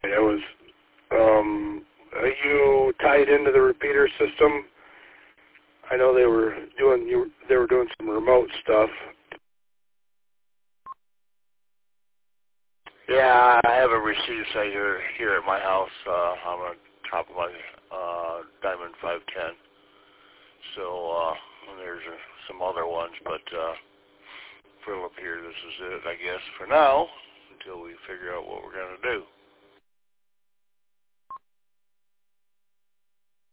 It was, are you tied into the repeater system? I know they were doing some remote stuff. Yeah, I have a receiver site here at my house. I'm on top of my Diamond 510. So there's some other ones, but for up here, this is it, I guess, for now, until we figure out what we're going to do.